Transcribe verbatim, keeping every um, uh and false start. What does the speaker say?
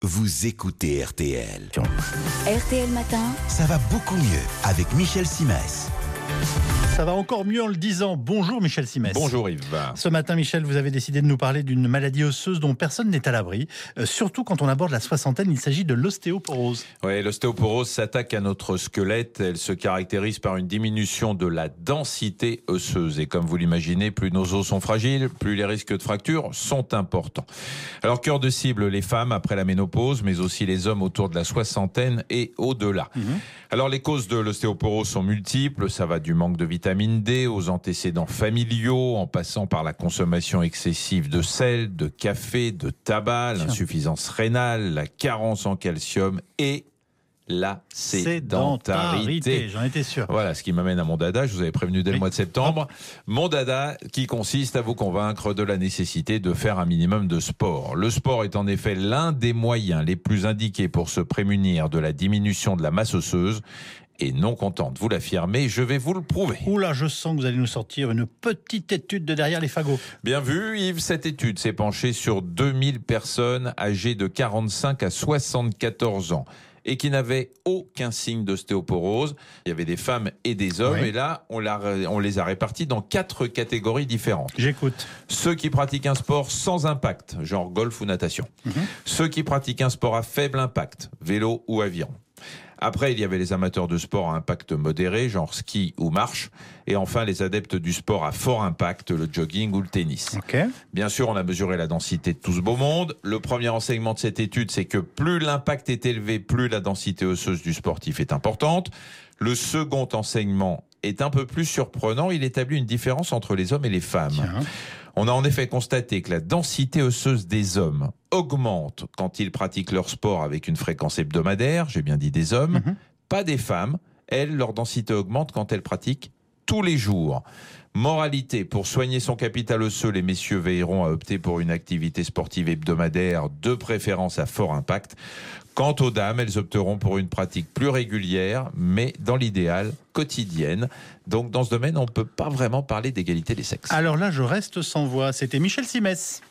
Vous écoutez R T L. R T L Matin. Ça va beaucoup mieux avec Michel Simès. Ça va encore mieux en le disant. Bonjour Michel Simès. Bonjour Yves. Ce matin, Michel, vous avez décidé de nous parler d'une maladie osseuse dont personne n'est à l'abri. Euh, surtout quand on aborde la soixantaine, il s'agit de l'ostéoporose. Oui, l'ostéoporose s'attaque à notre squelette. Elle se caractérise par une diminution de la densité osseuse. Et comme vous l'imaginez, plus nos os sont fragiles, plus les risques de fractures sont importants. Alors, cœur de cible, les femmes après la ménopause, mais aussi les hommes autour de la soixantaine et au-delà. Mmh. Alors, les causes de l'ostéoporose sont multiples. Ça va du manque de vitamine D aux antécédents familiaux, en passant par la consommation excessive de sel, de café, de tabac, l'insuffisance rénale, la carence en calcium et la sédentarité. J'en étais sûr. Voilà, ce qui m'amène à mon dada, je vous avais prévenu dès oui. le mois de septembre. Mon dada qui consiste à vous convaincre de la nécessité de faire un minimum de sport. Le sport est en effet l'un des moyens les plus indiqués pour se prémunir de la diminution de la masse osseuse. Et non contente, vous l'affirmez, je vais vous le prouver. Oula, je sens que vous allez nous sortir une petite étude de derrière les fagots. Bien vu, Yves, cette étude s'est penchée sur deux mille personnes âgées de quarante-cinq à soixante-quatorze ans et qui n'avaient aucun signe d'ostéoporose. Il y avait des femmes et des hommes, oui. et là, on, l'a, on les a répartis dans quatre catégories différentes. J'écoute. Ceux qui pratiquent un sport sans impact, genre golf ou natation. Mm-hmm. Ceux qui pratiquent un sport à faible impact, vélo ou aviron. Après, il y avait les amateurs de sport à impact modéré, genre ski ou marche. Et enfin, les adeptes du sport à fort impact, le jogging ou le tennis. Okay. Bien sûr, on a mesuré la densité de tout ce beau monde. Le premier enseignement de cette étude, c'est que plus l'impact est élevé, plus la densité osseuse du sportif est importante. Le second enseignement est un peu plus surprenant. Il établit une différence entre les hommes et les femmes. Tiens. On a en effet constaté que la densité osseuse des hommes augmente quand ils pratiquent leur sport avec une fréquence hebdomadaire, j'ai bien dit des hommes, mmh. pas des femmes. Elles, leur densité augmente quand elles pratiquent tous les jours. Moralité, pour soigner son capital osseux, les messieurs veilleront à opter pour une activité sportive hebdomadaire, de préférence à fort impact. Quant aux dames, elles opteront pour une pratique plus régulière, mais dans l'idéal, quotidienne. Donc dans ce domaine, on ne peut pas vraiment parler d'égalité des sexes. Alors là, je reste sans voix. C'était Michel Simès.